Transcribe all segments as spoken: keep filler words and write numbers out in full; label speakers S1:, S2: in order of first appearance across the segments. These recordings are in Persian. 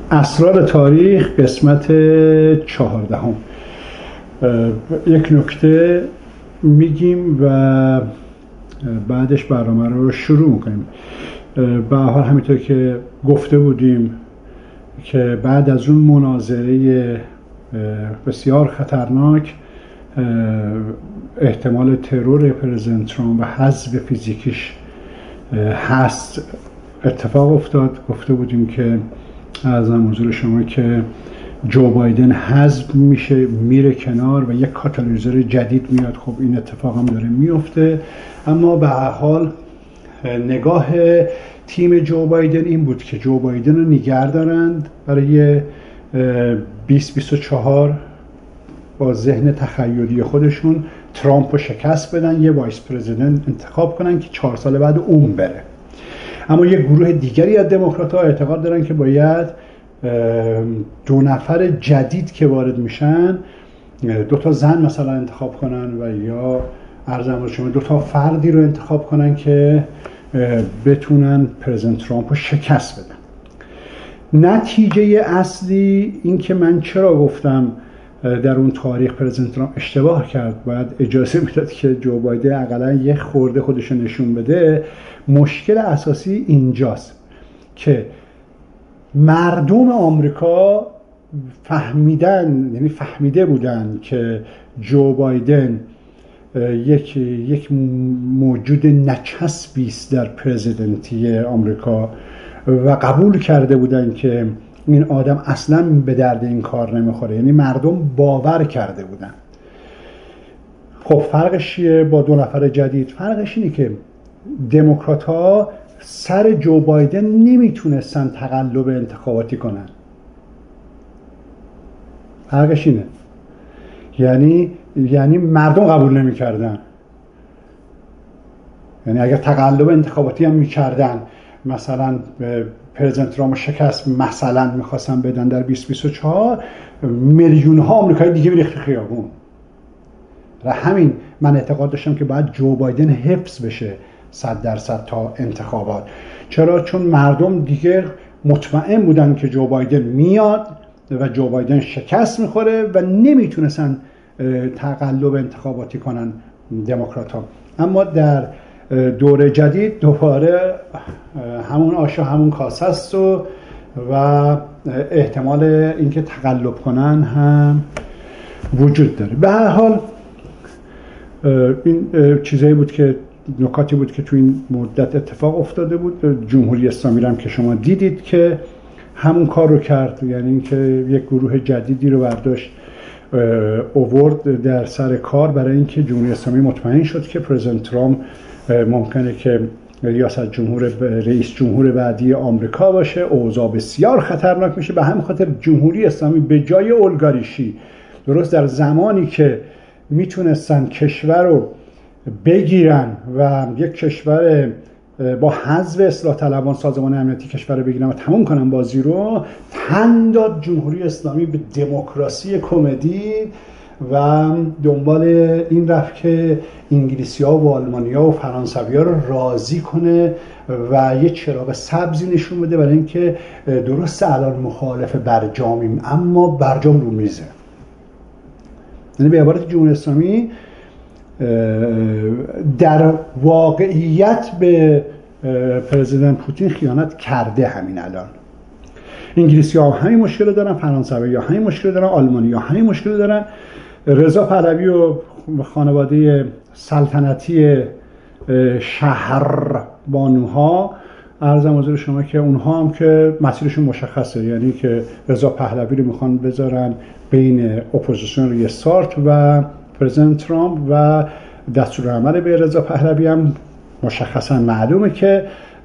S1: اسرار تاریخ قسمت چهاردهم. یک نکته میگیم و بعدش برنامه رو شروع میکنیم. به هر حال همینطور که گفته بودیم که بعد از اون مناظره بسیار خطرناک، احتمال ترور پرزیدنت ترامپ و حذف فیزیکیش هست، اتفاق افتاد. گفته بودیم که عرضم حضور شما که جو بایدن حذف میشه، میره کنار و یک کاتالیزور جدید میاد. خب این اتفاق هم داره میفته، اما به هر حال نگاه تیم جو بایدن این بود که جو بایدن رو نگه دارند برای بیست بیست و چهار، با ذهن تخیلی خودشون ترامپ رو شکست بدن، یه وایس پرزیدنت انتخاب کنن که چهار سال بعد اون بره. اما یه گروه دیگری از دموکرات‌ها اعتقاد دارن که باید دو نفر جدید که وارد میشن، دو تا زن مثلا انتخاب کنن و یا عرضم شما دو تا فردی رو انتخاب کنن که بتونن پرزیدنت ترامپ رو شکست بدن. نتیجه اصلی این که من چرا گفتم در اون تاریخ پرزیدنت ترامپ اشتباه کرد، باید اجازه میداد که جو بایدن حداقل یه خورده خودش نشون بده. مشکل اساسی اینجاست که مردم آمریکا فهمیدن، یعنی فهمیده بودن که جو بایدن یک یک موجود نچسبی است در پرزیدنتی آمریکا و قبول کرده بودن که این آدم اصلا به درد این کار نمیخوره. یعنی مردم باور کرده بودن. خب فرقش چیه با دو نفر جدید؟ فرقش اینه که دموکرات ها سر جو بایدن نمیتونستن تقلب انتخاباتی کنن. فرقش اینه. یعنی یعنی مردم قبول نمیکردن. یعنی اگر تقلب انتخاباتی هم میکردن، مثلا پرزیدنت ترامپ شکست مثلا میخواستن بدن در بیست بیست و چهار، میلیون ها آمریکایی دیگه میریخت خیابون. و همین من اعتقاد داشتم که باید جو بایدن حفظ بشه صد درصد تا انتخابات. چرا؟ چون مردم دیگه مطمئن بودن که جو بایدن میاد و جو بایدن شکست میخوره و نمیتونستن تقلب انتخاباتی کنن دموکرات ها. اما در دوره جدید دوباره همون آش و همون کاسه است و و احتمال اینکه تقلب کنن هم وجود داره. به هر حال این چیزایی بود که نکاتی بود که تو این مدت اتفاق افتاده بود. جمهوری اسلامی هم که شما دیدید که همون کار رو کرد، یعنی اینکه یک گروه جدیدی رو برداشت اوورد در سر کار برای اینکه جمهوری اسلامی مطمئن شد که پرزیدنت ترامپ ممکنه که ریاست جمهور رئیس جمهور بعدی آمریکا باشه. اوضاع بسیار خطرناک میشه. به همین خاطر جمهوری اسلامی به جای اولگاریشی، درست در زمانی که میتونستن کشور رو بگیرن و یک کشور با حذف اصلاح طلبان سازمان امنیتی کشور رو بگیرن و تموم کنن بازی رو، تن داد جمهوری اسلامی به دموکراسی کمدی و دنبال این رفت که انگلیسی ها و آلمانی ها و فرانسوی ها رو راضی کنه و یه چراغ سبزی نشون بده برای اینکه درست الان مخالف برجامیم اما برجام رو میزه. یعنی به عبارت جمهوری اسلامی در واقعیت به پرزیدنت پوتین خیانت کرده. همین الان انگلیسی ها همین مشکل دارن، فرانسوی ها همین مشکل دارن، آلمانی ها همین مشکل دارن. رضا پهلوی و خانواده سلطنتی شهر بانوها، عرضم حضور شما که اونها هم که مسیرشون مشخصه، یعنی که رضا پهلوی رو میخوان بذارن بین اپوزیسیون ریاست و پرزیدنت ترامپ و دستورالعمل به رضا پهلوی هم مشخصا معلومه که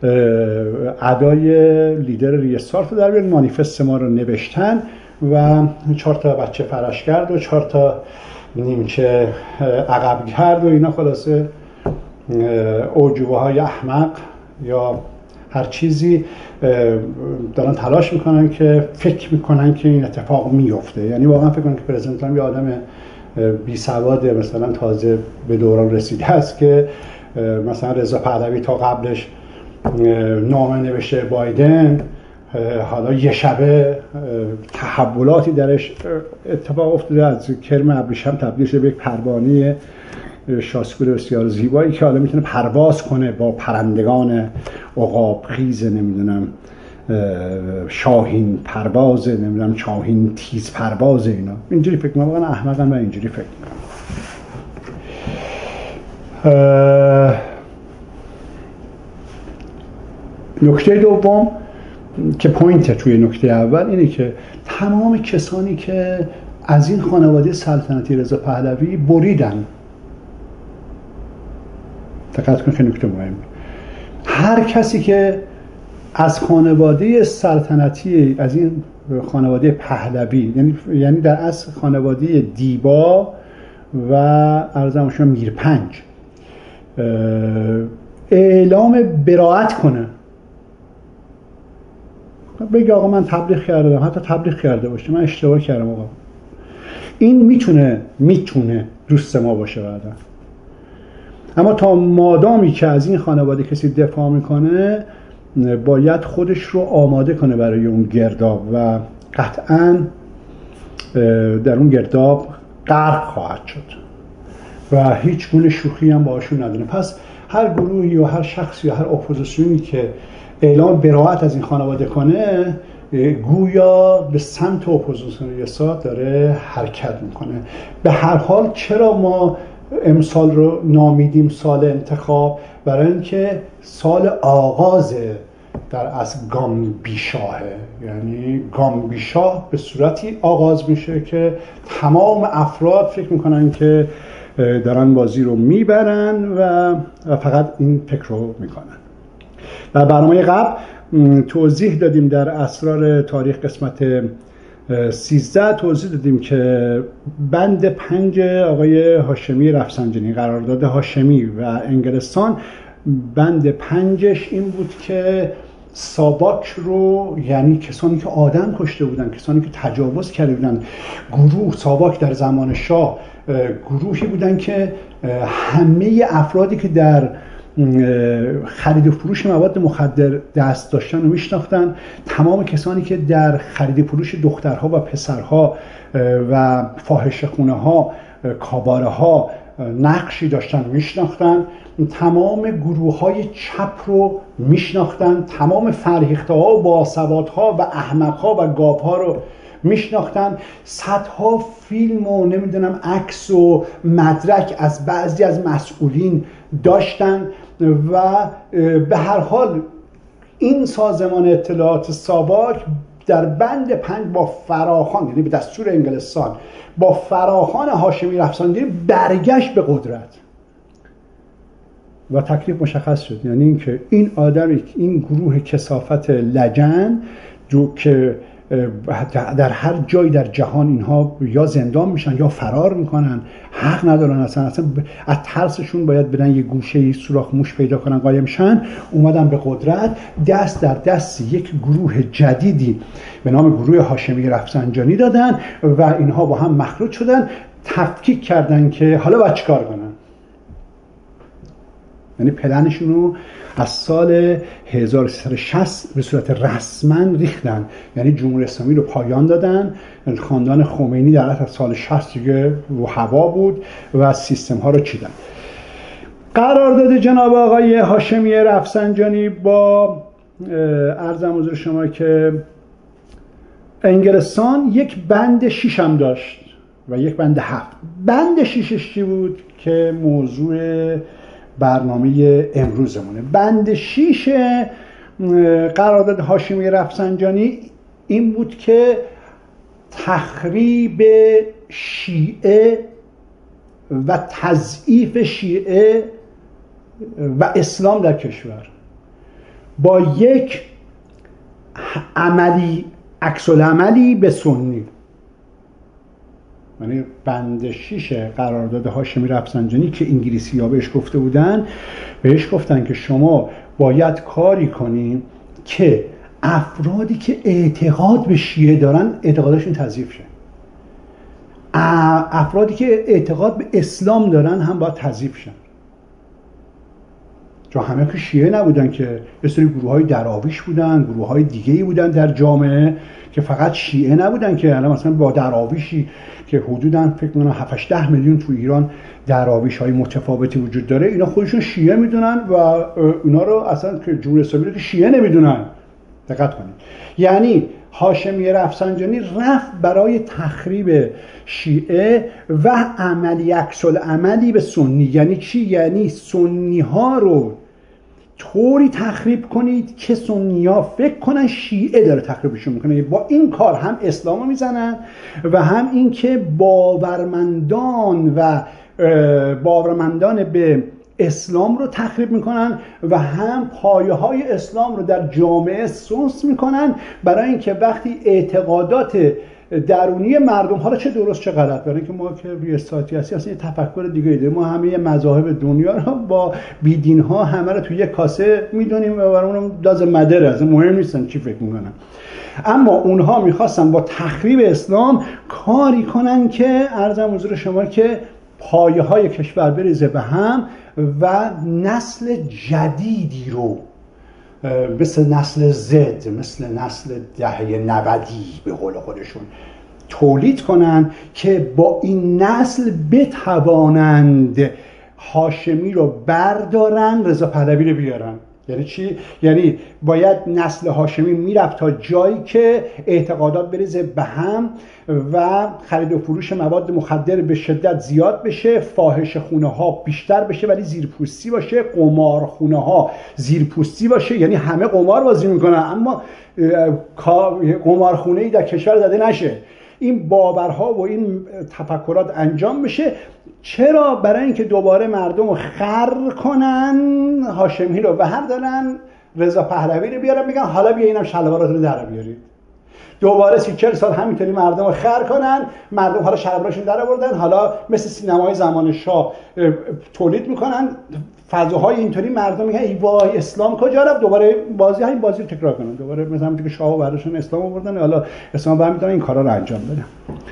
S1: ادای لیدر ریاست رو در بیارن. مانیفست ما رو نوشتن و چهار تا بچه فرشگرد و چهار تا نیمچه عقبگرد و اینا، خلاصه اوجوبه های احمق یا هر چیزی دارن تلاش میکنن که فکر میکنن که این اتفاق میفته. یعنی واقعا فکر کنن که پرزیدنت ترامپ یه آدم بی سواد مثلا تازه به دوران رسیده است که مثلا رضا پهلوی تا قبلش نامه نوشته بایدن حالا یه شبه تحولاتی درش اتفاق افتاده، از کرم ابریشم تبدیل شده به یک پروانه شاسکور بسیار زیبایی که حالا میتونه پرواز کنه با پرندگان عقاب خیز، نمیدونم شاهین پرواز، نمیدونم شاهین تیز پرواز، اینا اینجوری فکر میکنم. واقعا احمقم و اینجوری فکر میکنم. نکته دوم که پوینت توی نکته اول اینه که تمام کسانی که از این خانواده سلطنتی رضا پهلوی بریدن، دقت کن که نکته مهمه، هر کسی که از خانواده سلطنتی، از این خانواده پهلوی، یعنی یعنی در اصل خانواده دیبا و ارزم شما میرپنج، اعلام براءت کنه، بگه آقا من تبلیغ کردم، حتی تبلیغ کرده باشه من اشتباه کردم آقا، این میتونه میتونه دوست ما باشه بعدا. اما تا مادامی که از این خانواده کسی دفاع میکنه باید خودش رو آماده کنه برای اون گرداب و قطعاً در اون گرداب غرق خواهد شد و هیچ گونه شوخی هم باشون نداره. پس هر گروهی و هر شخصی و هر اپوزیسیونی که اعلام براءت از این خانواده کنه گویا به سمت اپوزیسیون یسار داره حرکت میکنه. به هر حال چرا ما امسال رو نامیدیم سال انتخاب؟ برای اینکه سال آغاز در از گام بیشاهه، یعنی گام بیشاه به صورتی آغاز میشه که تمام افراد فکر میکنن که دارن بازی رو میبرن و فقط این فکر رو میکنن. در برنامه قبل توضیح دادیم در اسرار تاریخ قسمت سیزده توضیح دادیم که بند پنج آقای هاشمی رفسنجانی، قرارداد هاشمی و انگلستان، بند پنجش این بود که ساواک رو، یعنی کسانی که آدم کشته بودن، کسانی که تجاوز کرده بودن، گروه ساواک در زمان شاه گروهی بودن که همه افرادی که در خرید و فروش مواد مخدر دست داشتن رو میشناختن، تمام کسانی که در خرید و فروش دخترها و پسرها و فاحشه‌خونه ها، کاباره ها نقشی داشتن میشناختن، تمام گروه های چپ رو میشناختن، تمام فرهیخته ها و باسواد ها و احمق ها و گاو ها رو میشناختن، صدها فیلم و نمیدونم عکس و مدرک از بعضی از مسئولین داشتن و به هر حال این سازمان اطلاعات ساواک در بند پنج با فراخوان، یعنی به دستور انگلستان، با فراخوان هاشمی رفسنجانی برگشت به قدرت و تکلیف مشخص شد. یعنی اینکه این آدم، این گروه کثافت لجن جو که در هر جایی در جهان اینها یا زندان میشن یا فرار میکنن، حق ندارن، اصلا اصلا از ترسشون باید برن یه گوشه سوراخ موش پیدا کنن قایم شن، اومدن به قدرت، دست در دست یک گروه جدیدی به نام گروه هاشمی رفسنجانی دادن و اینها با هم مخلوط شدن، تفکیک کردن که حالا باید چیکار کنن. یعنی پلنشون رو از سال هزار و سیصد و شصت به صورت رسما ریختن، یعنی جمهوری اسلامی رو پایان دادن. خاندان خمینی در از سال شصت دیگه رو هوا بود و سیستم ها رو چیدن. قرارداد جناب آقای هاشمی رفسنجانی با عرضم حضور شما که انگلستان یک بند شیش هم داشت و یک بند هفت. بند شیشش چی بود که موضوع برنامه امروزمونه؟ بند شیش قرارداد هاشمی رفسنجانی این بود که تخریب شیعه و تضعیف شیعه و اسلام در کشور با یک عملی عکس العملی به سنی. یعنی بند شیش قرارداد هاشمی رفسنجانی که انگلیسی ها بهش گفته بودن، بهش گفتن که شما باید کاری کنین که افرادی که اعتقاد به شیعه دارن اعتقادشون تضعیف شه، افرادی که اعتقاد به اسلام دارن هم باید تضعیف شن. چون همه که شیعه نبودن که، یه سری گروه‌های دراویش بودن، گروه‌های دیگه‌ای بودن در جامعه که فقط شیعه نبودن که الان مثلا با دراویشی که حدوداً فکر کنم هفت ده میلیون تو ایران دراویش‌های متفاوتی وجود داره، اینا خودشون شیعه میدونن و اینا رو اصلا که جمهوری اسلامی رو که شیعه نمیدونن. دقت کنید. یعنی هاشمی رفسنجانی رفت برای تخریب شیعه و عملی عکس العملی به سنی. یعنی چی؟ یعنی سنی ها رو طوری تخریب کنید که سنی ها فکر کنن شیعه داره تخریبشون میکنه. با این کار هم اسلام رو میزنن و هم این که باورمندان و باورمندان به اسلام رو تخریب میکنن و هم پایه های اسلام رو در جامعه سوس میکنن، برای اینکه وقتی اعتقادات درونی مردم، حالا چه درست چه غلط، برای اینکه ما که روی ساعتی هستیم اصلا یه تفکر دیگه ایده، ما همه مذاهب دنیا رو با بیدین ها همه رو توی یک کاسه میدونیم و برای اونم داز مدر از مهم نیستن چی فکر میکنن. اما اونها میخواستن با تخریب اسلام کاری کنن که عرضم حضور شما که پایه های کشور بریزه به هم و نسل جدیدی رو مثل نسل زد، مثل نسل دهه نودی به قول خودشون تولید کنن که با این نسل بتوانند هاشمی رو بردارن، رضا پهلوی رو بیارن. یعنی چی؟ یعنی باید نسل هاشمی میرفت تا جایی که اعتقادات بریزه به هم و خرید و فروش مواد مخدر به شدت زیاد بشه، فاحش خونه ها بیشتر بشه ولی زیرپوستی باشه، قمار خونه ها زیرپوستی باشه، یعنی همه قمار بازی میکنن اما قمار خونه ای در کشور زده نشه. این باورها و این تفکرات انجام بشه. چرا؟ برای اینکه دوباره مردم رو خر کنن، هاشمی رو بردارن، رضا پهلوی رو بیارن، میگن حالا بیا اینم شلواراتون رو در بیارید. دوباره سی چهل سال همینطوری مردم رو خر کنن، مردم حالا شلواراشون در آوردن، حالا مثل سینمای زمان شاه تولید میکنن فضاهای اینطوری، مردم میگن ای وای اسلام کجا رفت، دوباره بازی همین بازی رو تکرار کنن، دوباره مثلا همونطور که شاه و براشون اسلام آوردن، حالا اسلام برمی‌دارن این کارا رو انجام بدن.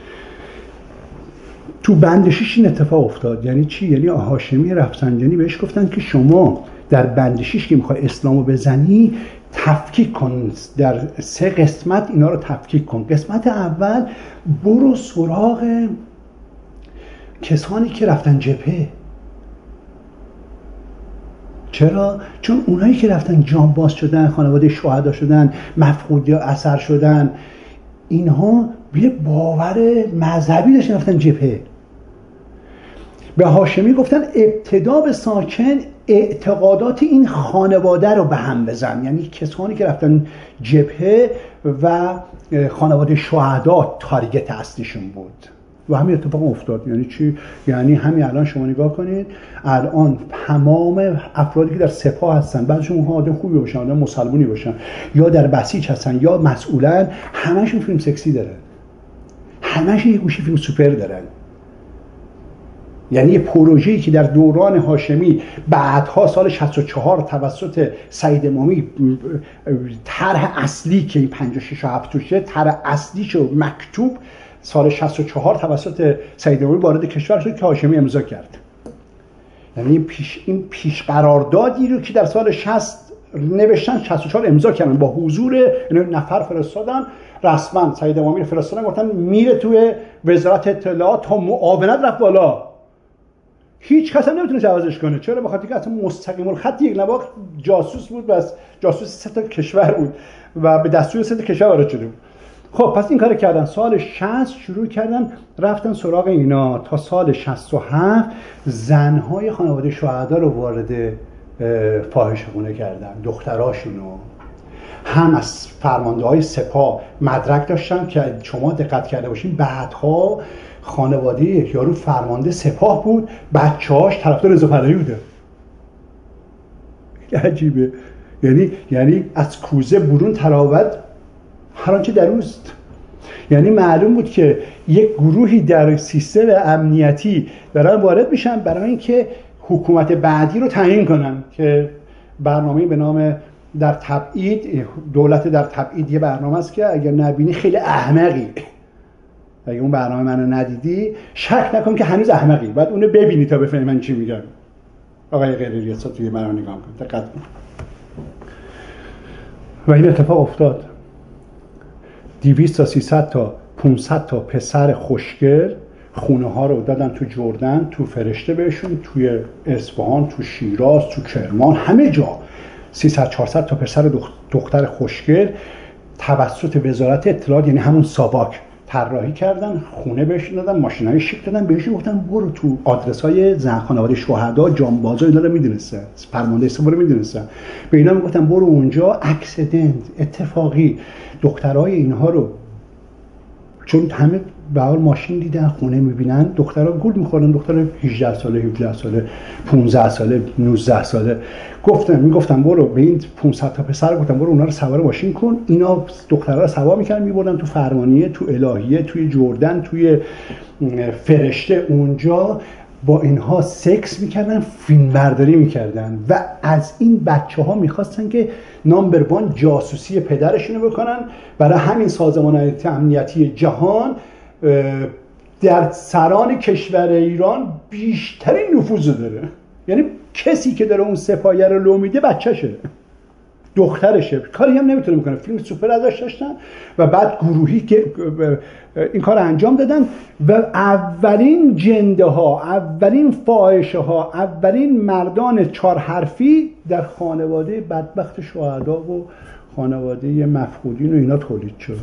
S1: تو بند شش این اتفاق افتاد. یعنی چی؟ یعنی هاشمی رفسنجانی بهش گفتن که شما در بند شش که میخوای اسلامو بزنی تفکیک کن، در سه قسمت اینا رو تفکیک کن. قسمت اول برو سراغ کسانی که رفتن جبهه. چرا؟ چون اونایی که رفتن جانباز شدن، خانواده شهدا شدن، مفقود یا اثر شدن، اینها یه باور مذهبی داشتن، رفتن جبهه. به هاشمی گفتن ابتدا به ساکن اعتقادات این خانواده رو به هم بزن. یعنی کسانی که رفتن جبهه و خانواده شهدا تارگت اصلیشون بود و همین اتفاق افتاد. یعنی چی؟ یعنی همین الان شما نگاه کنید، الان تمام افرادی که در سپاه هستن، بعضیشون اونها آدم خوبی باشن، آدم مسلمونی باشن، یا در بسیج هستن یا مسئولن، همشون فیلم سکسی دارن، همشون یه گوشی فیلم سوپر دارن. یعنی یه پروژه‌ای که در دوران هاشمی بعدها سال شصت و چهار توسط سعید امامی طرح اصلی که این پنجاه و شش و هفت توشه، طرح اصلیشو مکتوب سال شصت و چهار توسط سعید امامی وارد کشور شد که هاشمی امضا کرد. یعنی این پیش این پیش قراردادی رو که در سال شصت نوشتن، شصت و چهار امضا کردن، با حضور نفر فرستادن، رسما سعید امامی رو فرستادن، گفتن میره توی وزارت اطلاعات تا معاونت رفت بالا. هیچ کس هم نمیتونه جوازش کنه. چرا؟ بخاطر اینکه اصلا مستقیم الخط یک نواخت جاسوس بود، بس جاسوس سه تا کشور بود و به دستور سه تا کشور وارد شده بود. خب پس این کار کردن. سال شصت شروع کردن رفتن سراغ اینا. تا سال شصت و هفت زنهای خانواده شهدا رو وارد فاحشه‌خونه کردن، دختراشونو. هم از فرمانده های سپاه مدرک داشتن که شما دقت کرده باشین بعدها خانواده یارو فرمانده سپاه بود، بچه‌هاش طرفدار رضا پهلوی بوده. عجیبه. یعنی یعنی از کوزه برون تراود هر آنچه در اوست. یعنی معلوم بود که یک گروهی در سیستم امنیتی دارن وارد میشن برای اینکه حکومت بعدی رو تعیین کنن، که برنامه‌ای به نام در تبعید، دولت در تبعید، یه برنامه است که اگر نبینی خیلی احمقی. اگه اون برنامه منو ندیدی شک نکن که هنوز احمقی، بعد اونو ببینی تا بفهمی من چی میگم. آقای غیر ریاست توی من نگاه کن، دقت کن. و این اتفاق افتاد. دویست تا سیصد تا پانصد تا پسر خوشگل خونه ها رو دادن تو جردن، تو فرشته بهشون، توی اصفهان، تو شیراز، تو کرمان، همه جا سیصد چهارصد تا پسر دختر خوشگل توسط وزارت اطلاعات، یعنی همون ساواک، طراحی کردن، خونه بهشون دادن، ماشینای شیک دادن بهشون، گفتن برو تو آدرس‌های زن خانواده شهدا، جانبازا اینا رو میدونسته، فرمانده استخبار رو میدونسته، به اینا میگفتن برو اونجا، اکسیدنت، اتفاقی دخترای اینها رو، چون همه به حال ماشین دیدن، خونه میبینن، دخترها گول میخورن، دختر هجده ساله، هفده ساله، پانزده ساله، نوزده ساله، گفتن میگفتن برو به این پانصد تا پسر، گفتن برو اونا رو سوار ماشین کن، اینا دخترها رو سوار میکردن میبردن تو فرمانیه، تو الهیه، توی جردن، توی فرشته، اونجا با اینها سکس میکردن، فیلم برداری میکردن و از این بچه ها میخواستن که نامبر وان جاسوسی پدرشونو بکنن، برای همین سازمان امنیتی جهان در سران کشور ایران بیشترین نفوذ داره. یعنی کسی که داره اون سپایه رو لو میده بچه‌شه، دخترشه، کاری هم نمیتونه بکنه. فیلم سوپر ازش داشتن و بعد گروهی که این کار انجام دادن و اولین جنده ها، اولین فاحشه ها، اولین مردان چهار حرفی در خانواده بدبخت شهدا و خانواده مفقودین و اینا تولید شد.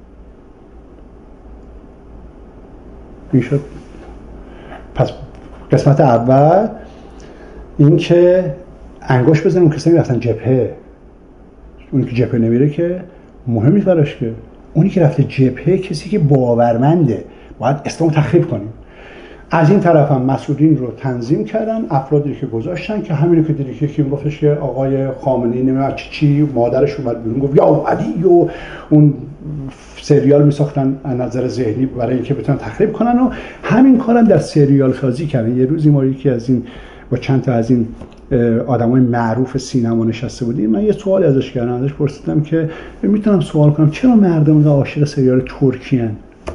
S1: این شد. پس قسمت اول این که انگوش بزنیم کسانی رفتن جبهه. اونی که جبهه نمیره که مهم نیست براش، که اونی که رفته جبهه کسی که باورمنده، باید اسلام تخریب کنیم. از این طرف هم مسئولین رو تنظیم کردن، افرادی که گذاشتن که همینو که دیدی که میگفتش که آقای خامنه‌ای نمیدونم چی چی مادرش اومد بیرون گفت یا علی، و اون سریال میساختن از نظر ذهنی برای اینکه بتونن تخریب کنن و همین کارم در سریال سازی کردن. یه روزی ما یکی از این با چند تا از این آدمای معروف سینما نشسته بودیم، من یه سوال ازش کردم، ازش پرسیدم که میتونم سوال کنم چرا مردم اینقدر عاشق سریال ترکی ان؟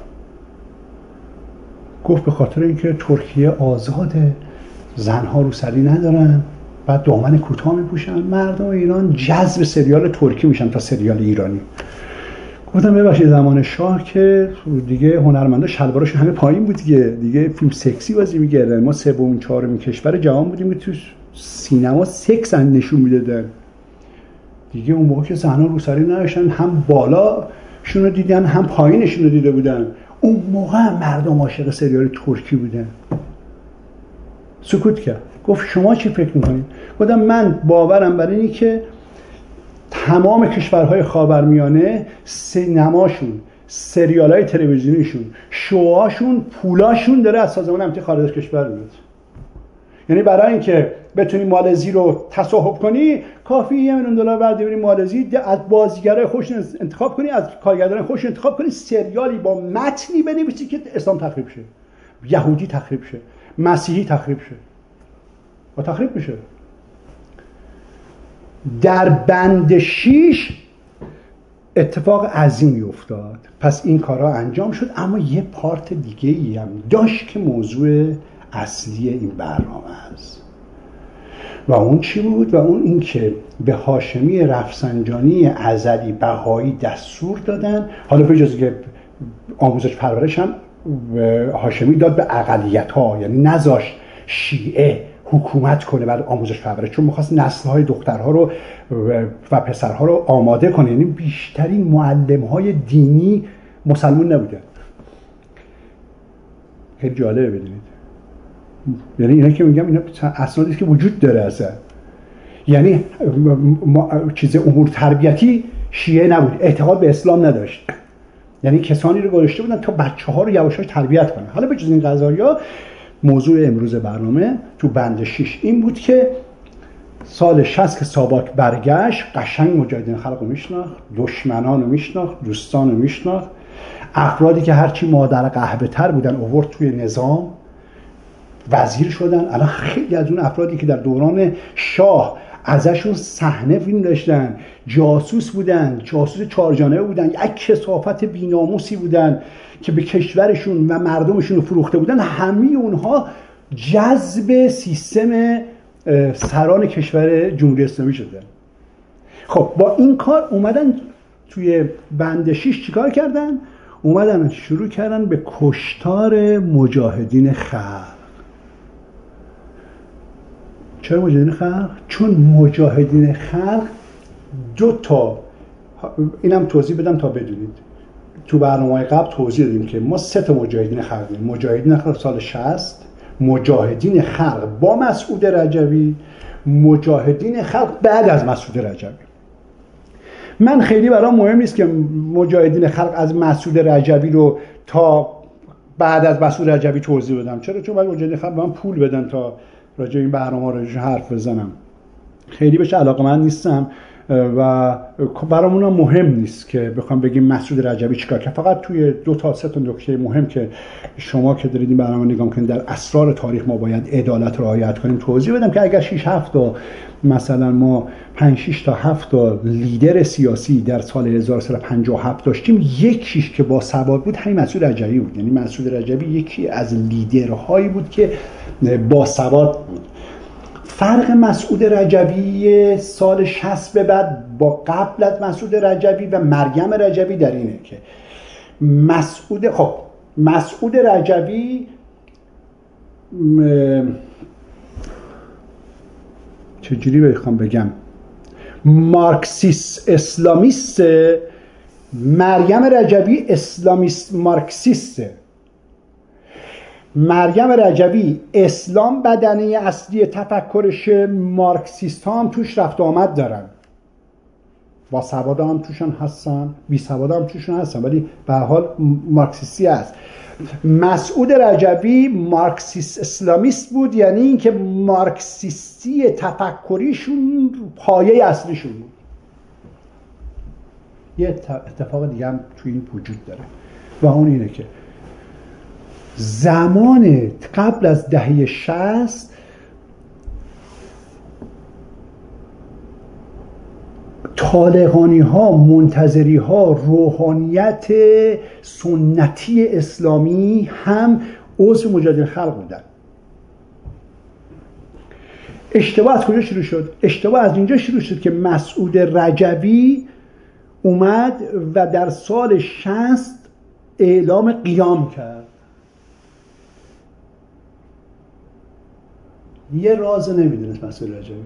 S1: گفت به خاطر اینکه ترکیه آزاده، زنها روسری ندارن، بعد دامن کوتاه میپوشن، مردم ایران جذب سریال ترکی میشن تا سریال ایرانی. گفتم ببخشید زمان شاه که دیگه هنرمندا شلوارشون همه پایین بود دیگه، دیگه فیلم سکسی بازی می‌کردن، ما سوم چهارمین کشور جهان بودیم که تو سینما سکس نشون میدادن دیگه. اون موقع که زنها روسری نداشتن، هم بالاشون رو دیدن هم پایینشون رو دیده بودن. اون موقع مردم عاشق سریال ترکی بودن. سکوت کرد، گفت شما چی فکر میکنید؟ گفتم من باورم بر اینه که تمام کشورهای خاورمیانه سینماشون، سریالای تلویزیونیشون، شوهاشون، پولاشون داره از سازمان امنیتی خارج از کشور میاد. یعنی برای اینکه بتونی مالزی رو تصاحب کنی کافی یه میلیون دلار بردی بری مالزی، از بازیگرای خوش انتخاب کنی، از کارگردان خوش انتخاب کنی، سریالی با متنی بنویسی که اسلام تخریب شه، یهودی تخریب شه، مسیحی تخریب شه و تخریب بشه. در بند شیش اتفاق عظیمی افتاد. پس این کارها انجام شد، اما یه پارت دیگه ای هم داشت که موضوع اصلی این برنامه است و اون چی بود؟ و اون این که به هاشمی رفسنجانی ازلی بهایی دستور دادن، حالا به اجازه که آموزش پرورش هم هاشمی داد به اقلیت ها، یعنی نذاشت شیعه حکومت کنه بر آموزش پرورش، چون می‌خواست نسل‌های دخترها رو و پسرها رو آماده کنه. یعنی بیشترین معلم‌های دینی مسلمان نبودن. خیلی جالبه بدونید. یعنی اینا که میگم اینا اسنادی که وجود داره اصلا. یعنی چیز امور تربیتی شیعه نبود، اعتقاد به اسلام نداشت. یعنی کسانی رو گذاشته بودن تا بچه‌ها رو یواشاش تربیت کنن. حالا به جز این قضایا موضوع امروز برنامه تو بند شش این بود که سال شصت که ساواک برگشت، قشنگ مجاهدین خلق رو میشناخت، دشمنان رو میشناخت، دوستان رو میشناخت، افرادی که هرچی مادر قهوه تر بودن آورد توی نظام، وزیر شدن. الان خیلی از اون افرادی که در دوران شاه ازشون صحنه فیلم داشتن، جاسوس بودن، جاسوس چهارجانبه بودن، یک کثافت بی‌ناموسی بودن که به کشورشون و مردمشون رو فروخته بودن، همه اونها جذب سیستم سران کشور جمهوری اسلامی شدن. خب با این کار اومدن توی بند شیش چیکار کردن؟ اومدن شروع کردن به کشتار مجاهدین خلق. چرا مجاهدین خلق؟ چون مجاهدین خلق دو تا، اینم توضیح بدم تا بدونید. تو برنامه‌های قبل توضیح دادیم که ما سه تا مجاهدین خلق داریم. مجاهدین خلق سال شصت، مجاهدین خلق با مسعود رجوی، مجاهدین خلق بعد از مسعود رجوی. من خیلی برام مهم نیست که مجاهدین خلق از مسعود رجوی رو تا بعد از مسعود رجوی توضیح بدم. چرا؟ چون باید مجاهدین خلق به من پول بدن تا راجع این برنامه رو حرف بزنم. خیلی بهش علاقه‌مند نیستم و برامون مهم نیست که بخوام بگیم مسعود رجوی چیکار کرد. فقط توی دو تا سه تا نکته مهم که شما که دارید این برنامه نگاه می‌کنید در اسرار تاریخ ما باید عدالت رعایت کنیم توضیح بدم که اگر شش هفت تا مثلا ما پنج شش تا هفت تا لیدر سیاسی در سال هزار و سیصد و پنجاه و هفت داشتیم، یکیش که با سواد بود همین مسعود رجوی بود. یعنی مسعود رجوی یکی از لیدرهایی بود که با سواد بود. فرق مسعود رجوی سال شصت به بعد با قبل از مسعود رجوی و مریم رجوی در اینه که مسعود خب مسعود رجوی چجوری بخوام بگم مارکسیست اسلامیست، مریم رجوی اسلامیست مارکسیسته. مریم رجوی اسلام بدنه اصلی تفکرش، مارکسیست ها هم توش رفت آمد دارن، با سواد هم توشون هستن، بی سواد هم توشون هستن، ولی به هر حال مارکسیستی هست. مسعود رجوی مارکسیست اسلامیست بود، یعنی اینکه مارکسیستی تفکریشون پایه اصلیشون بود. یه اتفاق دیگه هم توی این وجود داره و اون اینه که زمان قبل از دهه شصت طالقانی ها، منتظری ها، روحانیت سنتی اسلامی هم عضو مجاهدین خلق بودن. اشتباه از کجا شروع شد؟ اشتباه از اینجا شروع شد که مسعود رجوی اومد و در سال شصت اعلام قیام کرد. یه راز نمیدونست مسعود رجوی.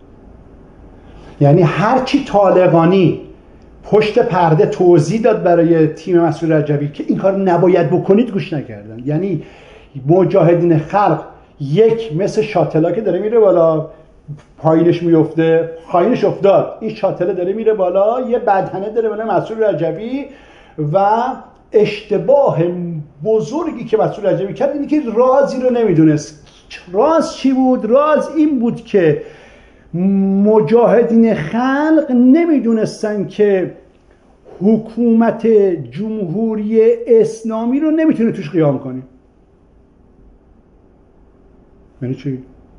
S1: یعنی هرچی طالقانی پشت پرده توضیح داد برای تیم مسعود رجوی که این کار نباید بکنید گوش نکردن. یعنی مجاهدین خلق یک مثل شاتلا که داره میره بالا پایینش میفته، پایینش افتاد، این شاتله داره میره بالا، یه بدنه داره بالا مسعود رجوی. و اشتباه بزرگی که مسعود رجوی کرد اینه که رازی رو نمیدونست. راز چی بود؟ راز این بود که مجاهدین خلق نمیدونستن که حکومت جمهوری اسلامی رو نمیتونه توش قیام کنی. یعنی چی؟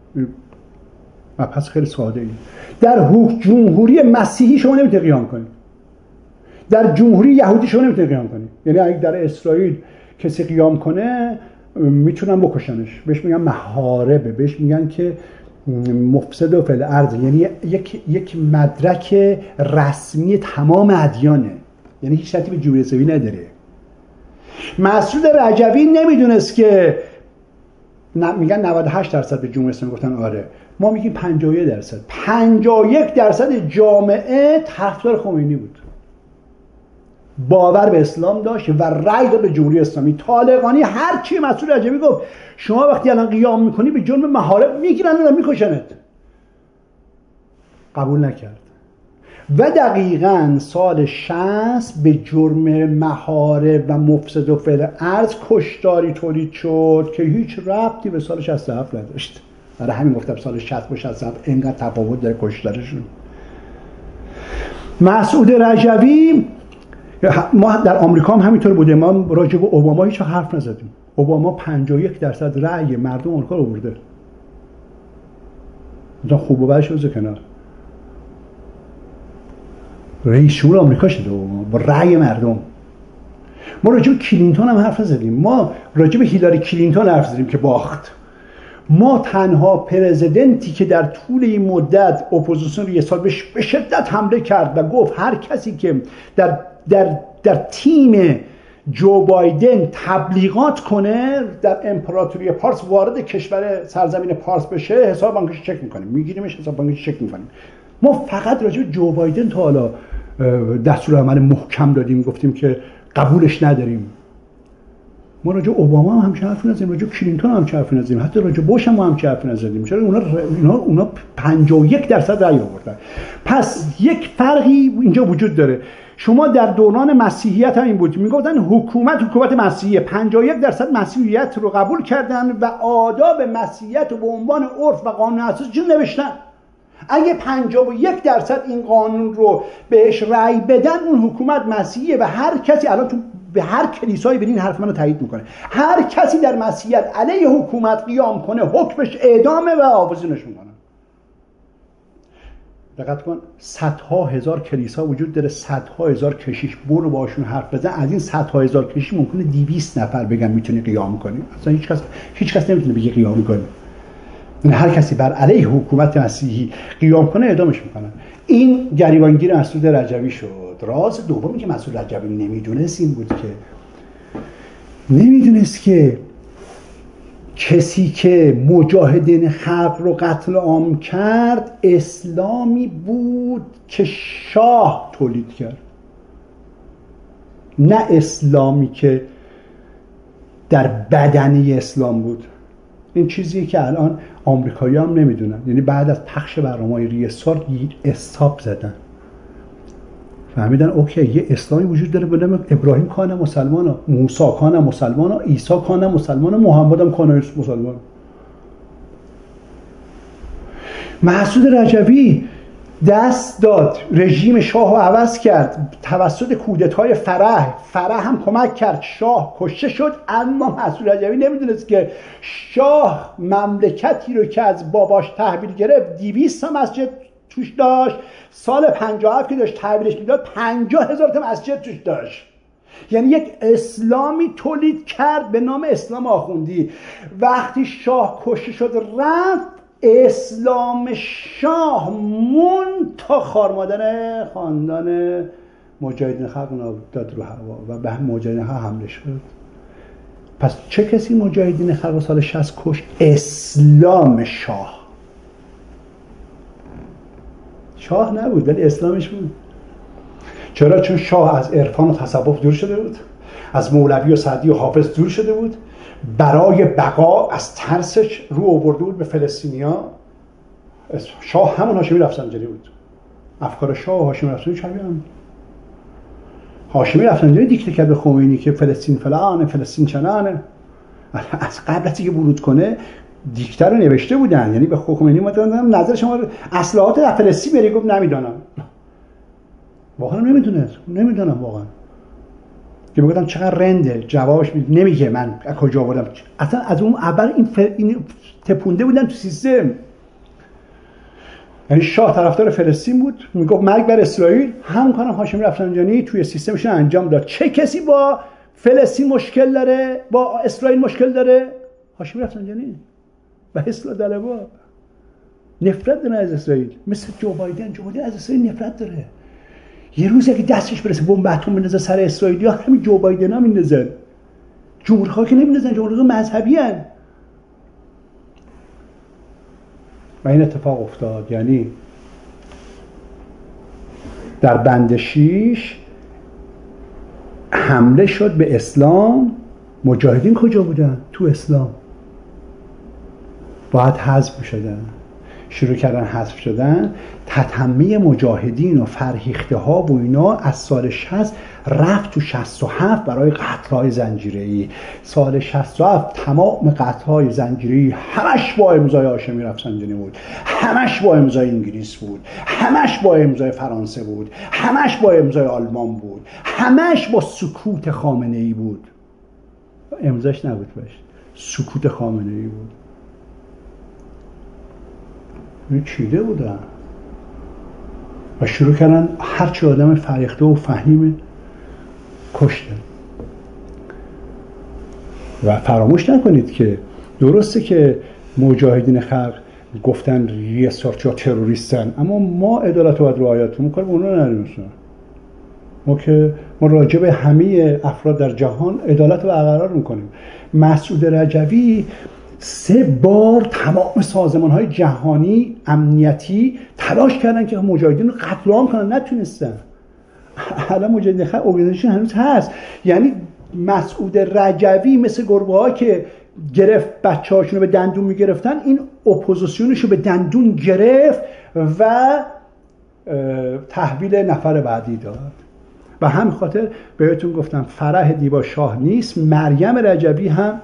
S1: پس خیلی ساده ای. در جمهوری مسیحی شما نمیتونه قیام کنی، در جمهوری یهودی شما نمیتونه قیام کنی. یعنی اگه در اسرائیل کسی قیام کنه میتونن بکشنش، بهش میگن محاربه، بهش میگن که مفسد و فعل ارض، یعنی یک یک مدرک رسمی تمام ادیانه، یعنی هیچ شرطی به جمهوری اسلامی نداره. مسعود رجوی نمیدونست که میگن نود و هشت درصد به جمهوری اسلامی گفتن آره، ما میگیم پنجاه و یک درصد. پنجاه و یک درصد جامعه طرفدار خمینی بود، باور به اسلام داشت و رأی داد به جمهوری اسلامی. طالقانی هر چی مسعود رجوی گفت شما وقتی الان قیام میکنی به جرم محارب میگیرن و میکشنت، قبول نکرد. و دقیقاً سال شصت به جرم محارب و مفسد و فعل ارض کشتاری تولید شد که هیچ ربطی به سال شصت و هفت نداشت. برای همین گفتم سال شصت و شصت و هفت اینقدر تفاوت داره کشتارشون. مسعود رجوی، ما در آمریکا هم همینطور بوده، ما راجع به اوباما هیچ حرف نزدیم. اوباما پنجاه و یک درصد رأی مردم آمریکا رو برده. مثلا خوب و بدش رو کنار، رئیس جمهور آمریکا شده اوباما با رأی مردم. ما راجع به کلینتون هم حرف نزدیم، ما راجع به هیلاری کلینتون حرف زدیم که باخت. ما تنها پرزیدنتی که در طول این مدت اپوزیسیون رو یه سال بهش به شدت حمله کرد و گفت هر کسی که در در در تیم جو بایدن تبلیغات کنه در امپراتوری پارس وارد کشور سرزمین پارس بشه حساب بانکش چک میکنیم، میگیریمش حساب بانکش چک میکنیم. ما فقط راجع به جو بایدن تا حالا دستور عمل محکم دادیم، گفتیم که قبولش نداریم. ما راجع اوباما هم همچین حرفی نزدیم، راجع کلینتون هم همچین حرفی نزدیم، حتی راجع بوش هم همچین حرفی نزدیم. چرا اونا اونا اونا پنجاه و یک درصد رأی آوردن. پس یک فرقی اینجا وجود داره. شما در دوران مسیحیت هم این بود، میگفتن حکومت حکومت مسیحیه، پنجاه و یک درصد مسیحیت رو قبول کردن و آداب مسیحیت رو به عنوان عرف و قانون اساسی نوشتن. اگه پنجاه و یک درصد این قانون رو بهش رأی بدن، اون حکومت مسیحیه و هر کسی الان تو به هر کلیسایی برین حرف منو تایید میکنه، هر کسی در مسیحیت علیه حکومت قیام کنه حکمش اعدامه و آویزونش میکنه. دقت کن، صدها هزار کلیسا وجود داره، صدها هزار کشیش، برو باشون حرف بزن. از این صدها هزار کشیش ممکنه دویست نفر بگن میتونی قیام کنی، اصلا هیچ کس هیچ کس نمیتونه بگه قیام کنی. این هر کسی بر علیه حکومت مسیحی قیام کنه اعدامش میکنن. این گریبانگیر مسعود رجوی شد. راز دومی که مسعود رجوی نمیدونست این بود که نمیدونست که کسی که مجاهدین خلق رو قتل عام کرد اسلامی بود که شاه تولید کرد، نه اسلامی که در بدنه اسلام بود. این چیزیه که الان آمریکایی هم نمیدونن. یعنی بعد از پخش برنامه‌های ریسار استاپ زدن، فهمیدن اوکی یه اسلامی وجود داره به نام ابراهیم کان مسلمان، موسی کان مسلمان، عیسی کان مسلمان، محمد هم کان مسلمان. مسعود رجوی دست داد، رژیم شاه رو عوض کرد توسط کودتای فرح. فرح هم کمک کرد، شاه کشته شد. اما مسعود رجوی نمیدونست که شاه مملکتی رو که از باباش تحویل گرفت دویست تا مسجد توش داشت. سال پنجاه و هفت که داشت تحویلش میداد پنجاه هزار تا مسجد توش داشت. یعنی یک اسلامی تولید کرد به نام اسلام آخوندی. وقتی شاه کشته شد رفت، اسلام شاه مون تا خارمادر خاندان مجاهدین خلق داد رو هوا و به هم مجاهدین خلق حمله شد. پس چه کسی مجاهدین خلق سال شصت کش؟ اسلام شاه. شاه نبود ولی اسلامش بود. چرا؟ چون شاه از عرفان و تصوف دور شده بود، از مولوی و سعدی و حافظ دور شده بود، برای بقا از ترسش رو آورده بود به فلسطینیا. شاه همون هاشمی رفسنجانی بود. افکار شاه و هاشمی رفسنجانی شبیه هم. هاشمی رفسنجانی دیکته کرد به خمینی که فلسطین فلانه، فلسطین چنانه. از قبل از اینکه ورود کنه دیکته رو نوشته بودن. یعنی به خمینی اومدن نظر شما اصلاحات در فلسطین بری، گفت نمیدونم. واقعا نمیدونه، نمیدونم واقعا. که بگم چقدر رنده، جوابش نمیگه من از کجا آوردم. اصلا از اون اول این, فر... این تپونده بودن تو سیستم. یعنی شاه طرفدار فلسطین بود، میگفت مرگ بر اسرائیل، همون کارم هاشمی رفسنجانی توی سیستمش انجام داد. چه کسی با فلسطین مشکل داره، با اسرائیل مشکل داره؟ هاشمی رفسنجانی و اصلاح طلبها. نفرت داره از اسرائیل، مثل جو بایدن. جو بایدن از اسرائیل نفرت داره. یه روز اگه دستش برسه بمب اتم بندازه سر اسرائیلیا، همین جو بایدن ها میندازن. جمهوری‌خواه که نمیندازن، جمهوری‌خواه مذهبی ان. و این اتفاق افتاد. یعنی در بند شیش حمله شد به اسلام. مجاهدین کجا بودن؟ تو اسلام. باید حذف شدن. شروع کردن حذف شدن. تتمه مجاهدین و فرهیخته ها و اینا از سال شصت رفت تو شصت و هفت برای قتل‌های زنجیره‌ای. سال شصت و هفت تمام قتل‌های زنجیره‌ای همش با امضای هاشمی رفسنجانی بود، همش با امضای انگلیس بود، همش با امضای فرانسه بود، همش با امضای آلمان بود، همش با سکوت خامنه‌ای بود. امضاش نبود باش، سکوت خامنه‌ای بود. این چیده بودن و شروع کردن هرچی آدم فریخته و فهیم کشتن. و فراموش نکنید که درسته که مجاهدین خلق گفتن یه سارچا تروریستن، اما ما عدالت رو باید رعایت کنیم، کار به اونا نداریم. ما که ما راجع به همه افراد در جهان عدالت رو برقرار میکنیم. مسعود رجوی سه بار تمام سازمان‌های جهانی امنیتی تلاش کردن که مجاهدین رو قتل عام کنن، نتونستن. الان مجاهدین خلق ارگانیزیشن هنوز هست. یعنی مسعود رجوی مثل گربه‌ها که گرفت بچه‌هاشون رو به دندون میگرفتن، این اپوزیسیونش رو به دندون گرفت و تحویل نفر بعدی داد. و همین خاطر بهتون گفتم فرح دیبا شاه نیست، مریم رجوی هم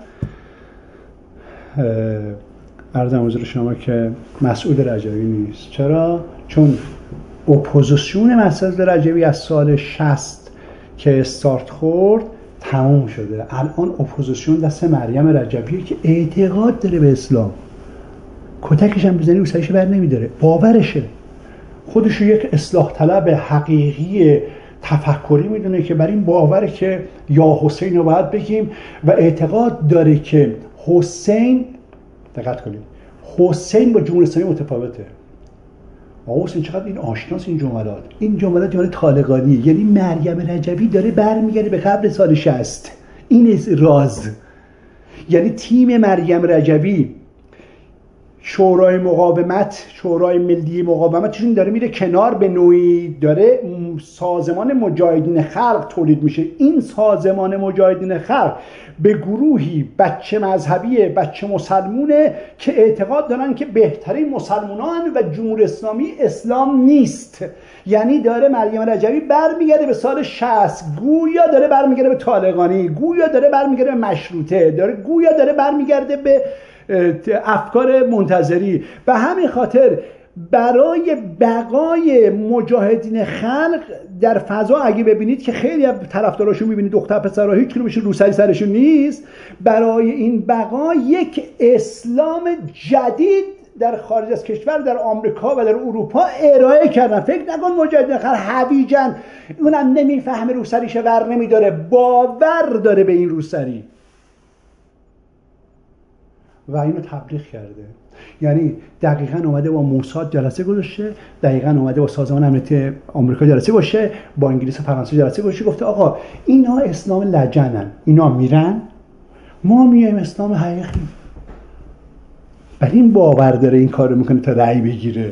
S1: عرضم حضور شما که مسعود رجوی نیست. چرا؟ چون اپوزیسیون مسعود رجوی از سال شصت که استارت خورد تموم شده. الان اپوزیسیون دست مریم رجویه که اعتقاد داره به اسلام، کتکش هم بزنی رو سرش بر نمیداره، باورشه، خودشو یک اصلاح طلب حقیقی تفکری میدونه که بر این باوره که یا حسین رو باید بگیم و اعتقاد داره که حسین، دقت کنید، حسین با جمهوری اسلامی متفاوته. آقا حسین چقدر این آشناس این جملات، این جملات جملات طالقانیه. یعنی مریم رجوی داره برمیگرده به قبل سال شصت. این راز. یعنی تیم مریم رجوی، شورای مقاومت، شورای ملی مقاومتشون داره میره کنار، به نوعی داره سازمان مجاهدین خلق تولید میشه. این سازمان مجاهدین خلق به گروهی بچه مذهبی، بچه مسلمونه که اعتقاد دارن که بهترین مسلمانان و جمهوری اسلامی اسلام نیست. یعنی داره مریم رجوی برمیگرده به سال شصت، گویا داره برمیگرده به طالقانی، گویا داره برمیگرده به مشروطه، داره گویا داره برمیگرده به افکار منتظری. به همین خاطر برای بقای مجاهدین خلق در فضا، اگه ببینید که خیلی از طرفداراشون میبینید دختر پسرها هیچ کدومشون روسری سرشون نیست، برای این بقا یک اسلام جدید در خارج از کشور، در آمریکا و در اروپا ارائه کردن. فکر نکن مجاهدین خلق هویجن، اونم نمیفهمه روسریش ور نمیداره، باور داره به این روسری و اینو تبلیغ کرده. یعنی دقیقاً اومده با موساد جلسه گذاشته، دقیقاً اومده با سازمان امنیتی آمریکا جلسه گذاشته، با انگلیس و فرانسه جلسه گذاشته، گفته آقا اینا اسلام لجنن، اینا میرن، ما میایم اسلام حقیقی. بر این باور داره این کارو میکنه تا رأی بگیره.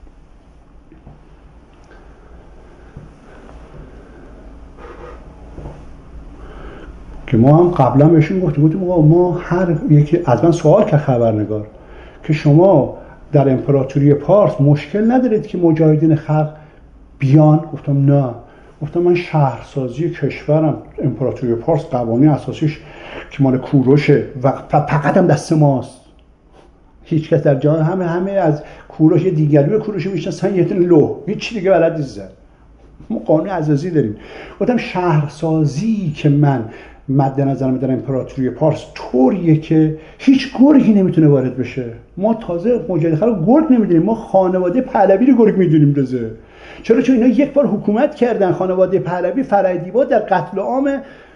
S1: که ما هم قبلا بهشون گفتیم گفتیم ما هر یکی از من سوال کرد خبرنگار که شما در امپراتوری پارس مشکل ندارید که مجاهدین خلق بیان؟ گفتم نه. گفتم من شهرسازی کشورم، امپراتوری پارس قوانین اساسیش که مال کوروشه و فقط هم دست ماست. هیچ کس در جهان همه همه از کوروش دیگری کوروش میشناسن، یه دونه لوح، هیچ دیگه بلد نیستن. ما قانون اساسی داریم. گفتم شهرسازی که من مد نظرم در امپراتوری پارس طوریه که هیچ گرگی نمیتونه وارد بشه. ما تازه مجاهدین خلق گرگ نمیدونیم، ما خانواده پهلوی رو گرگ میدونیم. رزه چرا؟ چون اینا یک بار حکومت کردن. خانواده پهلوی فرعیدیبا در قتل عام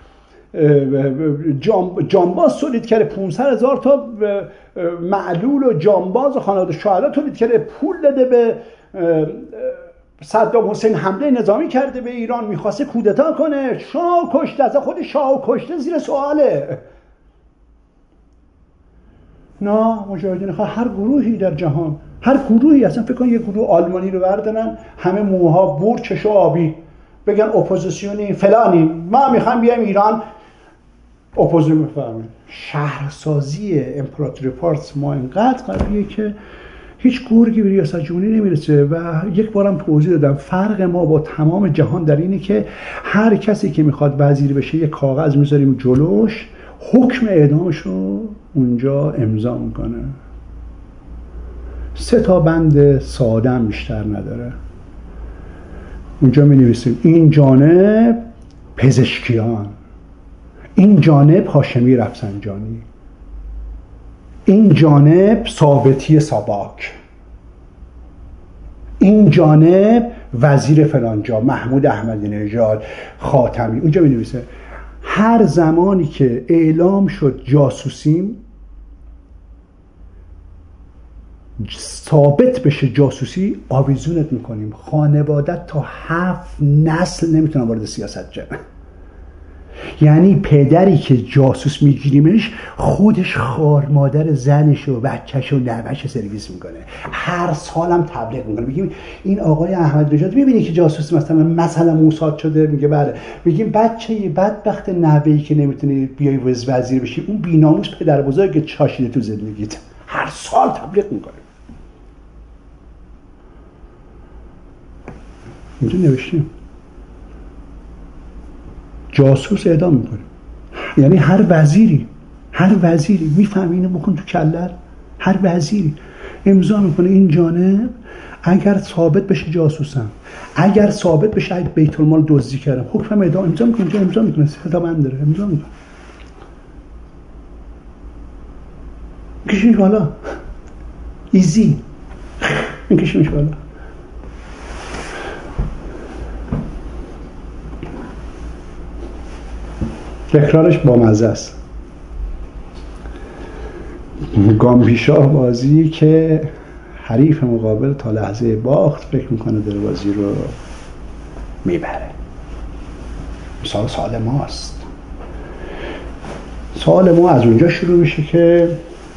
S1: جانباز تولید کرده، پانصد هزار تا معلول و جانباز و خانواده شهدا تولید کرده، پول داده به صدام حسین، حمله نظامی کرده به ایران، میخواسته کودتا کنه، شاه کشته، از خود شاه کشته زیر سواله. نه، مجاهدین خلق هر گروهی در جهان، هر گروهی، اصلا فکر کن یه گروه آلمانی رو بردارن همه موها بور، چش و آبی، بگن اپوزیسیونی فلانی، ما میخوایم بیایم ایران اپوزیسیون بفرمایید. شهرسازی امپراتوری پارس ما اینقدر قویه که هیچ گرگی به ریاست جمهوری نمیرسه. و یک بارم توضیح دادم فرق ما با تمام جهان در اینه که هر کسی که میخواد وزیر بشه یک کاغذ میذاریم جلوش، حکم اعدامش رو اونجا امضا میکنه. سه تا بند ساده هم بیشتر نداره. اونجا مینویسیم این جانب پزشکیان، این جانب هاشمی رفسنجانی، این جانب ثابتی ساباک، این جانب وزیر فلانجا محمود احمدی نژاد، خاتمی. اونجا می نویسه هر زمانی که اعلام شد جاسوسیم ثابت بشه جاسوسی آویزونت میکنیم. خانوادت تا هفت نسل نمیتونن وارد سیاست جن. یعنی پدری که جاسوس میگیریمش خودش خوار مادر زنش و بچهش و نوهش سرویس میکنه، هر سالم تبلیغ میکنه. بگیم این آقای احمد رجاد میبینی که جاسوس مثلا مثلا موساد شده، میگه بله. میگیم بچه بدبخت نوهی که نمیتونی بیای وز وزیر بشی، اون بی‌ناموس پدر بزرگت چاشیده تو زندگیت، هر سال تبلیغ میکنه. اینجا نوشتیم جاسوس اعدام میکنه. یعنی هر وزیری هر وزیری میفهم اینو بکن تو کلت، هر وزیری امضا میکنه این جانب اگر ثابت بشه جاسوسم، اگر ثابت بشه اگه بیت المال دزدی کردم، حکم اعدام امضا میکنه. اینجا امضا میکنه، صدا بند داره، امضا میکنه. میکشیمش بالا، ایزی میکشیمش بالا. تکرارش با مزه است. گامبیشاه بازی که حریف مقابل تا لحظه باخت فکر میکنه در بازی رو میبره. مثال سال ماست. سال ما از اونجا شروع میشه که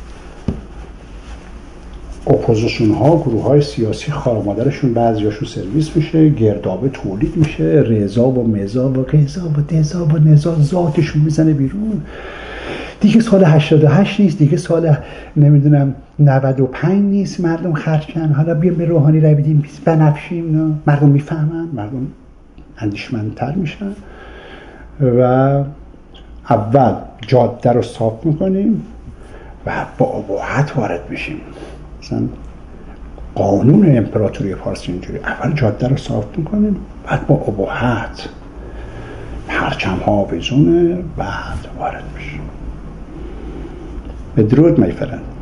S1: اپوزیسیون ها، گروه های سیاسی خارمادرشون بعضیاشون سرویس میشه، گردابه تولید میشه، رضا و مزا و قضا و دزا و نزا ذاتشون میزنه بیرون. دیگه سال هشتاد و هشت نیست، دیگه سال نمیدونم نود و پنج نیست، مردم خرچن. حالا بیام به روحانی رای بدیم بنفشیم، نه مردم میفهمن، مردم اندیشمندتر میشن. و اول جاده رو صاف میکنیم و با اباحت وارد میشیم. مثلا قانون امپراتوری فارس اینجوری، اول جاده رو صاف میکنیم، بعد با اباحت پرچم ها آویزونه، بعد وارد میشیم. بدرود میفرند.